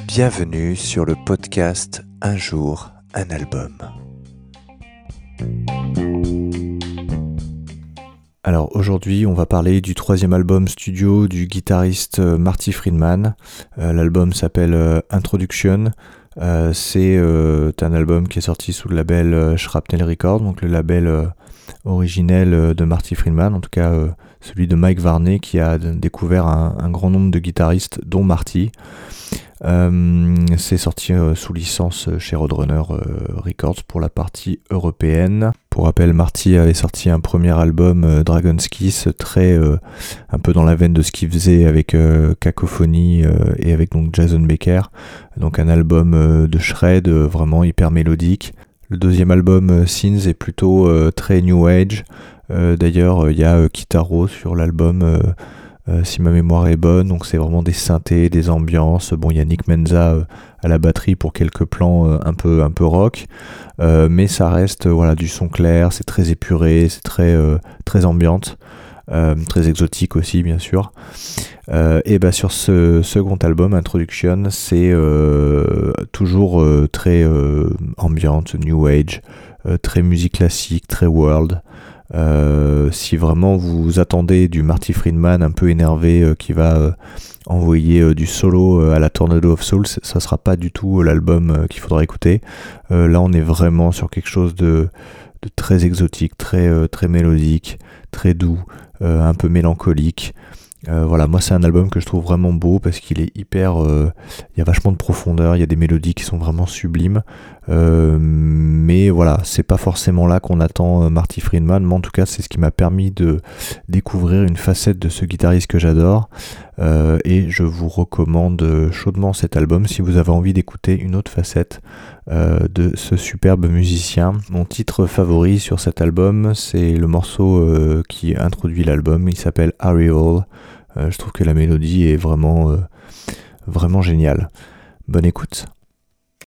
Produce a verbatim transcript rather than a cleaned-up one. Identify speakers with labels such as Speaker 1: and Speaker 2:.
Speaker 1: Bienvenue sur le podcast Un jour, un album. Alors aujourd'hui, on va parler du troisième album studio du guitariste Marty Friedman. Euh, l'album s'appelle euh, Introduction. Euh, c'est euh, un album qui est sorti sous le label euh, Shrapnel Records, donc le label euh, originel euh, de Marty Friedman, en tout cas euh, celui de Mike Varney qui a d- découvert un, un grand nombre de guitaristes, dont Marty. Euh, c'est sorti euh, sous licence chez Roadrunner euh, Records pour la partie européenne. Pour rappel, Marty avait sorti un premier album, euh, Dragon's Kiss, très euh, un peu dans la veine de ce qu'il faisait avec euh, Cacophony euh, et avec donc Jason Becker. Donc un album euh, de shred euh, vraiment hyper mélodique. Le deuxième album, euh, Sins, est plutôt euh, très new age. Euh, d'ailleurs, il euh, y a euh, Kitaro sur l'album. Euh, Euh, si ma mémoire est bonne, donc c'est vraiment des synthés, des ambiances. Bon, il y a Nick Menza euh, à la batterie pour quelques plans euh, un peu un peu rock, euh, mais ça reste euh, voilà du son clair, c'est très épuré, c'est très euh, très ambiante, euh, très exotique aussi bien sûr. Euh, et bah sur ce second album, Introduction, c'est euh, toujours euh, très euh, ambiante, new age, euh, très musique classique, très world. Euh, si vraiment vous attendez du Marty Friedman un peu énervé euh, qui va euh, envoyer euh, du solo euh, à la Tornado of Souls, ça sera pas du tout euh, l'album euh, qu'il faudra écouter. Euh, là on est vraiment sur quelque chose de, de très exotique, très, euh, très mélodique, très doux, euh, un peu mélancolique. Euh, voilà, moi c'est un album que je trouve vraiment beau parce qu'il est hyper, euh, il y a vachement de profondeur, il y a des mélodies qui sont vraiment sublimes, euh, mais voilà, c'est pas forcément là qu'on attend euh, Marty Friedman, mais en tout cas c'est ce qui m'a permis de découvrir une facette de ce guitariste que j'adore, euh, et je vous recommande chaudement cet album si vous avez envie d'écouter une autre facette euh, de ce superbe musicien. Mon titre favori sur cet album, c'est le morceau euh, qui introduit l'album, il s'appelle Ariel. Euh, je trouve que la mélodie est vraiment, euh, vraiment géniale. Bonne écoute.